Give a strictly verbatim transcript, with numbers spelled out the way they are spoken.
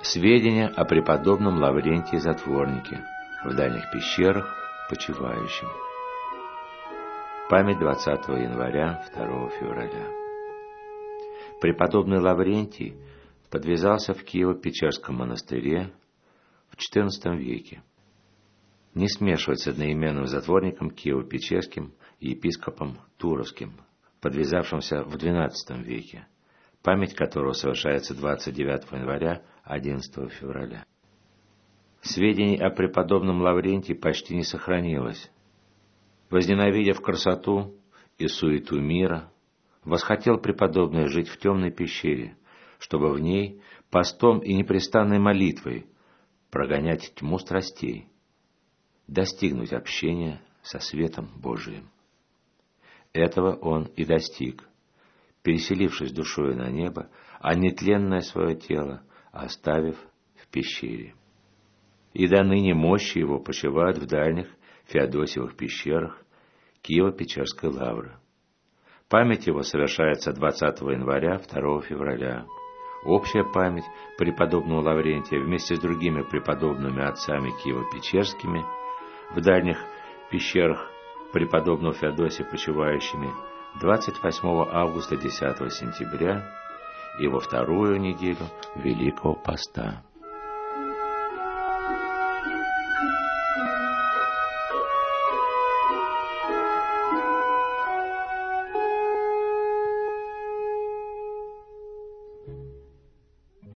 Сведения о преподобном Лаврентии Затворнике, в дальних пещерах почивающем. Память двадцатого января — второго февраля. Преподобный Лаврентий подвязался в Киево-Печерском монастыре в четырнадцатом веке. Не смешивать с одноименным затворником Киево-Печерским и епископом Туровским, подвязавшимся в двенадцатом веке, память которого совершается двадцать девятого января — одиннадцатого февраля. Сведений о преподобном Лаврентии почти не сохранилось. Возненавидев красоту и суету мира, восхотел преподобный жить в темной пещере, чтобы в ней постом и непрестанной молитвой прогонять тьму страстей, достигнуть общения со светом Божиим. Этого он и достиг, переселившись душою на небо, а нетленное свое тело оставив в пещере. И до ныне мощи его почивают в дальних Феодосиевых пещерах Киево-Печерской лавры. Память его совершается двадцатого января — второго февраля. Общая память преподобного Лаврентия вместе с другими преподобными отцами Киево-Печерскими в дальних пещерах преподобного Феодосия почивающими двадцать восьмого августа — десятого сентября и во вторую неделю Великого Поста.